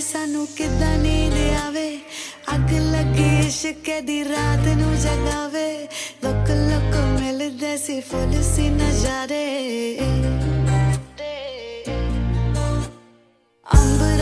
सानू किदां नींद आवे अग लगी इश्क दी रात नू जगावे लुक लुक मिलदे सी फुल सी नजारे अंबर